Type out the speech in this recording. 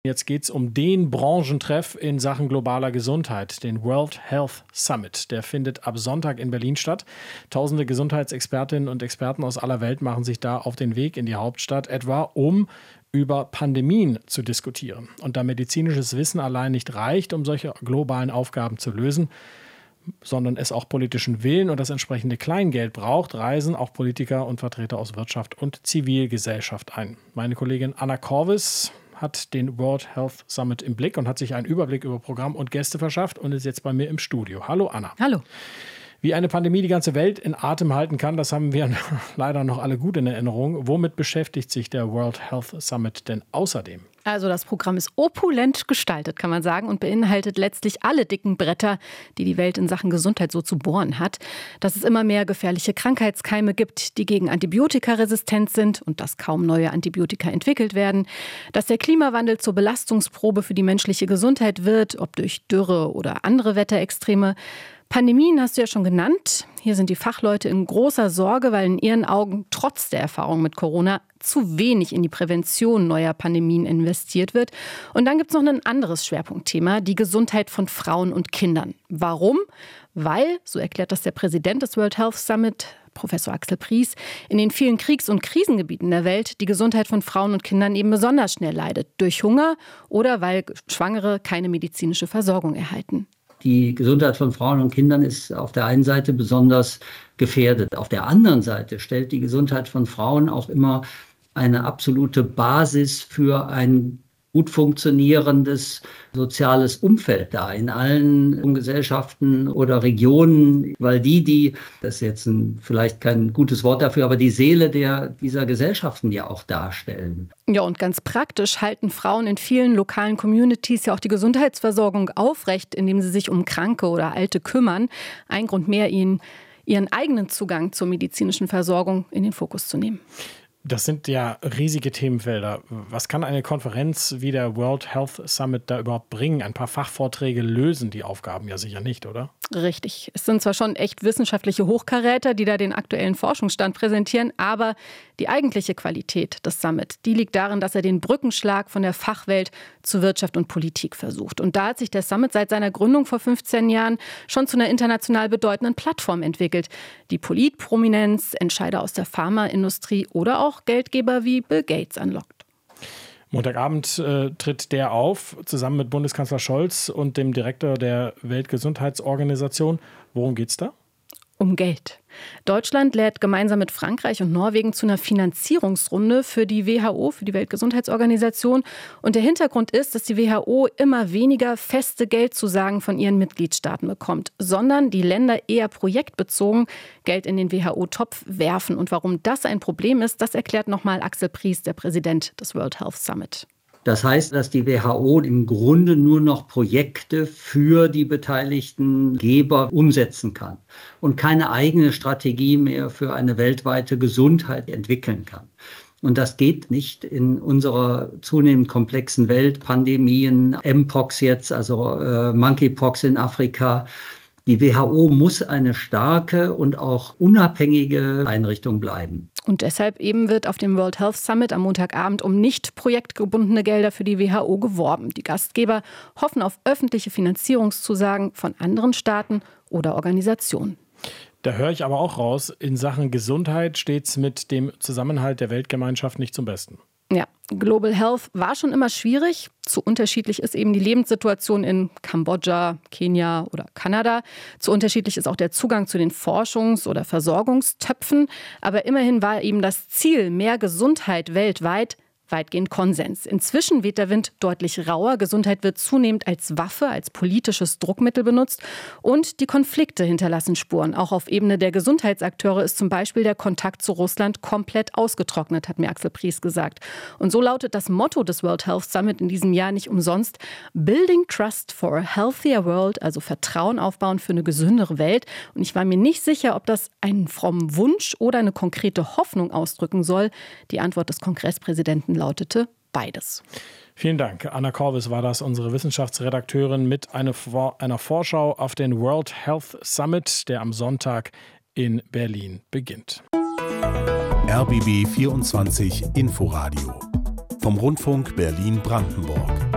Jetzt geht es um den Branchentreff in Sachen globaler Gesundheit, den World Health Summit. Der findet ab Sonntag in Berlin statt. Tausende Gesundheitsexpertinnen und Experten aus aller Welt machen sich da auf den Weg in die Hauptstadt, etwa um über Pandemien zu diskutieren. Und da medizinisches Wissen allein nicht reicht, um solche globalen Aufgaben zu lösen, sondern es auch politischen Willen und das entsprechende Kleingeld braucht, reisen auch Politiker und Vertreter aus Wirtschaft und Zivilgesellschaft ein. Meine Kollegin Anna Korvis hat den World Health Summit im Blick und hat sich einen Überblick über Programm und Gäste verschafft und ist jetzt bei mir im Studio. Hallo Anna. Hallo. Wie eine Pandemie die ganze Welt in Atem halten kann, das haben wir leider noch alle gut in Erinnerung. Womit beschäftigt sich der World Health Summit denn außerdem? Also das Programm ist opulent gestaltet, kann man sagen, und beinhaltet letztlich alle dicken Bretter, die die Welt in Sachen Gesundheit so zu bohren hat. Dass es immer mehr gefährliche Krankheitskeime gibt, die gegen Antibiotika resistent sind und dass kaum neue Antibiotika entwickelt werden. Dass der Klimawandel zur Belastungsprobe für die menschliche Gesundheit wird, ob durch Dürre oder andere Wetterextreme. Pandemien hast du ja schon genannt. Hier sind die Fachleute in großer Sorge, weil in ihren Augen trotz der Erfahrung mit Corona zu wenig in die Prävention neuer Pandemien investiert wird. Und dann gibt es noch ein anderes Schwerpunktthema, die Gesundheit von Frauen und Kindern. Warum? Weil, so erklärt das der Präsident des World Health Summit, Professor Axel Pries, in den vielen Kriegs- und Krisengebieten der Welt die Gesundheit von Frauen und Kindern eben besonders schnell leidet. Durch Hunger oder weil Schwangere keine medizinische Versorgung erhalten. Die Gesundheit von Frauen und Kindern ist auf der einen Seite besonders gefährdet. Auf der anderen Seite stellt die Gesundheit von Frauen auch immer eine absolute Basis für ein gut funktionierendes soziales Umfeld dar in allen Gesellschaften oder Regionen, weil das ist jetzt vielleicht kein gutes Wort dafür, aber die Seele dieser Gesellschaften ja auch darstellen. Ja, und ganz praktisch halten Frauen in vielen lokalen Communities ja auch die Gesundheitsversorgung aufrecht, indem sie sich um Kranke oder Alte kümmern. Ein Grund mehr, ihren eigenen Zugang zur medizinischen Versorgung in den Fokus zu nehmen. Das sind ja riesige Themenfelder. Was kann eine Konferenz wie der World Health Summit da überhaupt bringen? Ein paar Fachvorträge lösen die Aufgaben ja sicher nicht, oder? Richtig. Es sind zwar schon echt wissenschaftliche Hochkaräter, die da den aktuellen Forschungsstand präsentieren, aber die eigentliche Qualität des Summit, die liegt darin, dass er den Brückenschlag von der Fachwelt zu Wirtschaft und Politik versucht. Und da hat sich der Summit seit seiner Gründung vor 15 Jahren schon zu einer international bedeutenden Plattform entwickelt, die Politprominenz, Entscheider aus der Pharmaindustrie oder auch Geldgeber wie Bill Gates anlockt. Montagabend tritt der auf, zusammen mit Bundeskanzler Scholz und dem Direktor der Weltgesundheitsorganisation. Worum geht's da? Um Geld. Deutschland lädt gemeinsam mit Frankreich und Norwegen zu einer Finanzierungsrunde für die WHO, für die Weltgesundheitsorganisation. Und der Hintergrund ist, dass die WHO immer weniger feste Geldzusagen von ihren Mitgliedstaaten bekommt, sondern die Länder eher projektbezogen Geld in den WHO-Topf werfen. Und warum das ein Problem ist, das erklärt nochmal Axel Pries, der Präsident des World Health Summit. Das heißt, dass die WHO im Grunde nur noch Projekte für die beteiligten Geber umsetzen kann und keine eigene Strategie mehr für eine weltweite Gesundheit entwickeln kann. Und das geht nicht in unserer zunehmend komplexen Welt. Pandemien, Mpox jetzt, also Monkeypox in Afrika. Die WHO muss eine starke und auch unabhängige Einrichtung bleiben. Und deshalb eben wird auf dem World Health Summit am Montagabend um nicht projektgebundene Gelder für die WHO geworben. Die Gastgeber hoffen auf öffentliche Finanzierungszusagen von anderen Staaten oder Organisationen. Da höre ich aber auch raus, in Sachen Gesundheit steht es mit dem Zusammenhalt der Weltgemeinschaft nicht zum Besten. Ja, Global Health war schon immer schwierig. Zu unterschiedlich ist eben die Lebenssituation in Kambodscha, Kenia oder Kanada. Zu unterschiedlich ist auch der Zugang zu den Forschungs- oder Versorgungstöpfen. Aber immerhin war eben das Ziel, mehr Gesundheit weltweit, weitgehend Konsens. Inzwischen weht der Wind deutlich rauer. Gesundheit wird zunehmend als Waffe, als politisches Druckmittel benutzt. Und die Konflikte hinterlassen Spuren. Auch auf Ebene der Gesundheitsakteure ist zum Beispiel der Kontakt zu Russland komplett ausgetrocknet, hat mir Axel Pries gesagt. Und so lautet das Motto des World Health Summit in diesem Jahr nicht umsonst: Building Trust for a Healthier World, also Vertrauen aufbauen für eine gesündere Welt. Und ich war mir nicht sicher, ob das einen frommen Wunsch oder eine konkrete Hoffnung ausdrücken soll. Die Antwort des Kongresspräsidenten lautete beides. Vielen Dank. Anna Korvis war das, unsere Wissenschaftsredakteurin, mit einer Vorschau auf den World Health Summit, der am Sonntag in Berlin beginnt. RBB 24 Inforadio vom Rundfunk Berlin-Brandenburg.